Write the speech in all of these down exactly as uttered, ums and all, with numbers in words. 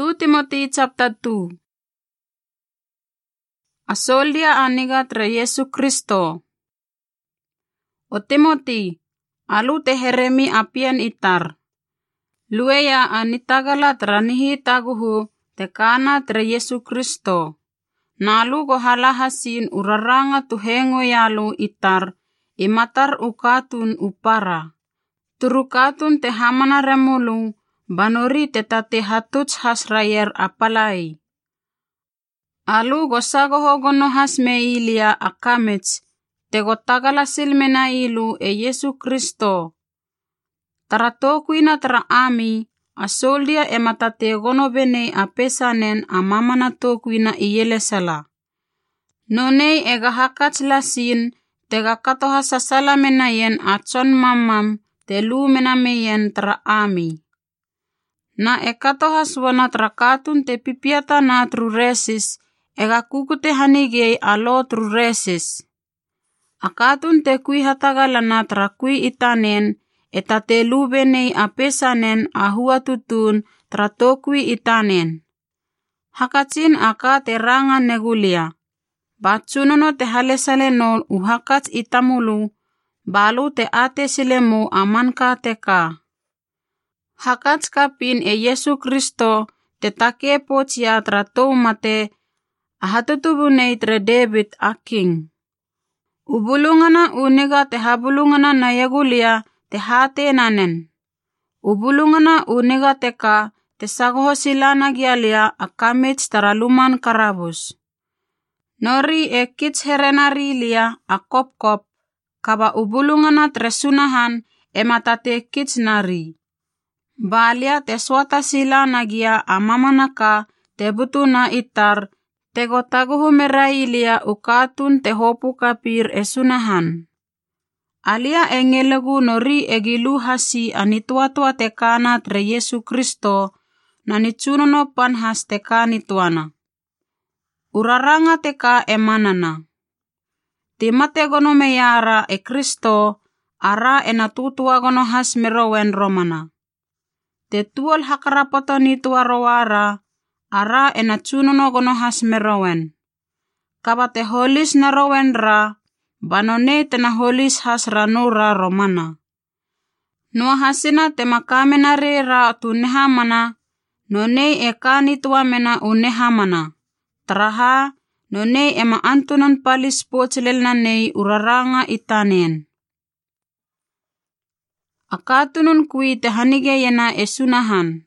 tu Timothy chapter two. Asoldia aniga tra Yesu Kristo. O Timothy, alu te heremi apian itar. Lueya anitagala tranihi taguhu te kana tra Yesu Kristo. Nalu go halahasin uraranga tuhengo yalu itar imatar ukatun upara. Turukatun te hamana remulu banori te tate hatuts hasrayer apalai. Alu go sagoho gono hasme ilia akamets te go tagala silmena ilu e Yesu Kristo. Taratokuina tra ami asoldia e matate gono bene apesanen amamana tokuina iyelesala. Nonei e gahakats lasin te gakatoha sasala menayen atson mamam te lu menameyen tra ami. Na e katoha suana tra katun te pipiata na tru resis e gakukute hanigei alo tru resis. A katun te kui hatagalana tra kui itanen e tate lu benei apesanen ahua tutun tra tokui itanen. Hakatsin aka te ranga negulia. Batsunono te halesale no uhakats itamulu, balu te ate silemu amanka teka. Hakats kapin e Yesu Kristo te take pocia tra tou mate ahatutubunei tre David a king. Ubulungana uniga te habulungana na yegulia te hate nanen. Ubulungana uniga teka te sagoho silana gialia a kamits taraluman karabus. Nori e kits herenari lia a kopkop, kaba ubulungana tresunahan e matate kits nari. Balia te swata silana gia a mamanaka te butu na itar, te gotaguhu merai lia ukatun te hopu kapir e sunahan. Alia e ngelegu nori e gilu hasi anituatua te kana tre Yesu Kristo na nitsunono panhas te kanituana. Uraranga te ka e manana. Te mate gono meyara e Kristo ara e natutua gono has merowen romana. Te tuol hakarapoto ni tua roara ara e natsunono gono has merowen. Kaba te holis na rowen ra, banone te na holis has ranura romana. Nua hasina te makamenare ra tu nehamana, nonei e kanitua mena u nehamana. Traha, nonei e maantunan palis pocilel na nei uraranga itanen. Akatunun kui te hanigeyena e sunahan.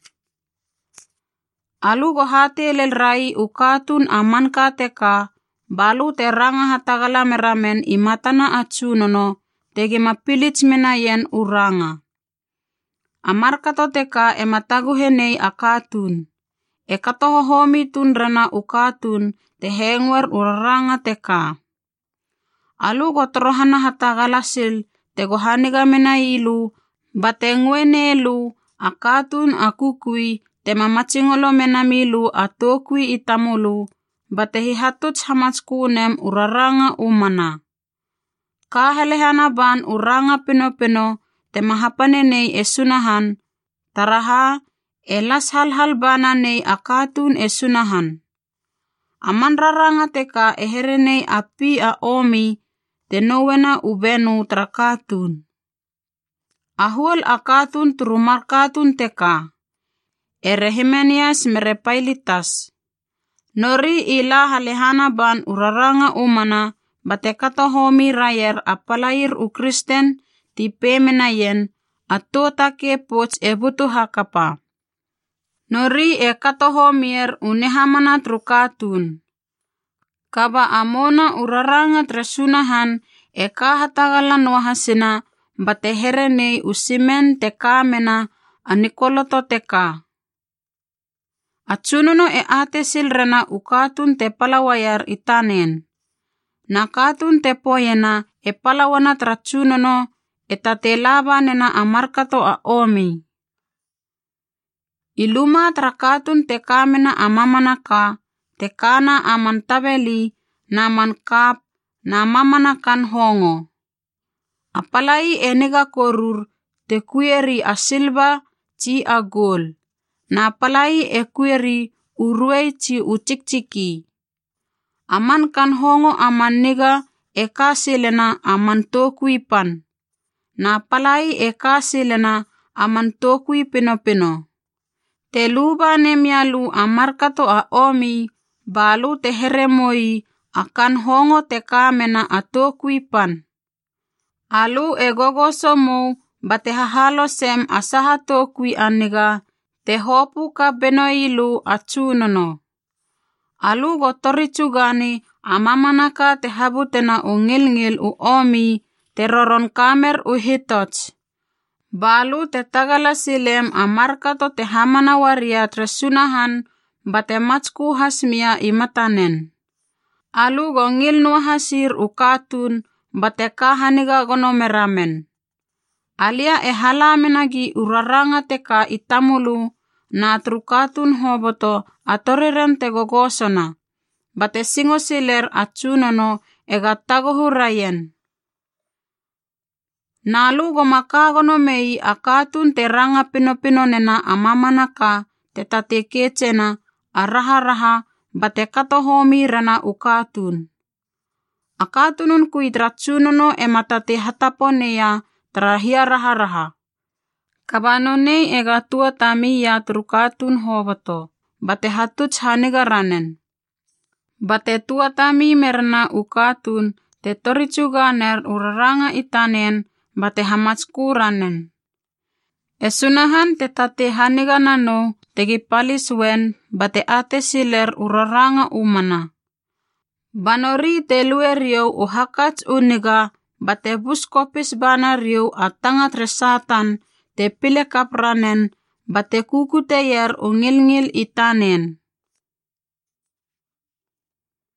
Alu go hate lel rai ukatun amanka teka, balu te ranga hatagala meramen imatana atsunono tege mapilits menayen uranga. Amarkato teka e mataguhenei akatun. E katohohomi tun rana ukatun te hengwer uraranga teka. Alu go torohana hatagalasil te go haniga mena ilu, bate nguene lu akatun akukui te mamatsingolo menamilu atokui itamulu, bate hihatuts hamatskunem uraranga umana. Kahelehana ban uranga pino-pino te mahapanenei e sunahan, taraha e las hal-hal bana nei akatun e sunahan. Aman raranga teka e herenei api a omi te nowena ubenu tra katun. Ahuol akatun turumar katun teka. E Rehemenias mere Pailitas. Nori ila halehana ban uraranga umana bate katohomi rayer apalair u Kristen ti pemenayen atotake pots e butu hakapa. Nori e katohomier unehamana trukatun. Kaba amona uraranga tresunahan e kahatagalan wahasina bate herenei usimen te kamena anikoloto teka. Atsunono e ate silrena ukatun te palawayar itanen. Na katun te poyena e palawana tratsunono e tate laba nena amarkato a omi. Iluma trakatun te kamena amamanaka, te kana aman tabeli, na man kap, na mamanakan hongo. Apalai e nega korur te kueri a silba ci a gol. na palai e kueri uruei ci ucik-ciki. Aman kan hongo aman niga e kasilena aman tokui pan. Na palai e kasilena aman tokui pino-pino. Te luba nemialu amarkato a omi balu te heremoi akan hongo te kamena a tokui pan. Alu e gogoso mo bate hahalo sem asaha tokui aniga te hopu ka benoilu a tsunono. Alu go toritsugani amamanaka te habutena u ngil-ngil u omi te roron kamer u hitots. Balu te tagala silem amarkato te hamana waria tre sunahan bate matsku hasmia i matanen. Alu go ngil nua hasir u katun bate kahaniga gono meramen. Alia e halamenagi uraranga te ka itamulu na tru katun hoboto atoriren te gogosona. Bate singo siler a tsunono e gatagohu rayen. Nalu go makagono mei a katun te ranga pino-pino nena amamanaka te tate ketsena a raha-raha bate katohomi rana u katun. A katunun kui tra tsunono e matate hataponeya tra hia raha-raha. Kabano nei e gatua tamiya tru katun hoboto, bate hatuts haniga ranen. Bate tua tami merna u katun te toritsuganer uraranga itanen bate hamatsku ranen. E sunahan te tate haniga nano tegi palis wen bate ate siler uraranga umana. Banori te lue riau u hakats uniga bate buskopis bana riau a tanga tre Satan te pile kap ranen bate kuku te yer u ngil-ngil itanen.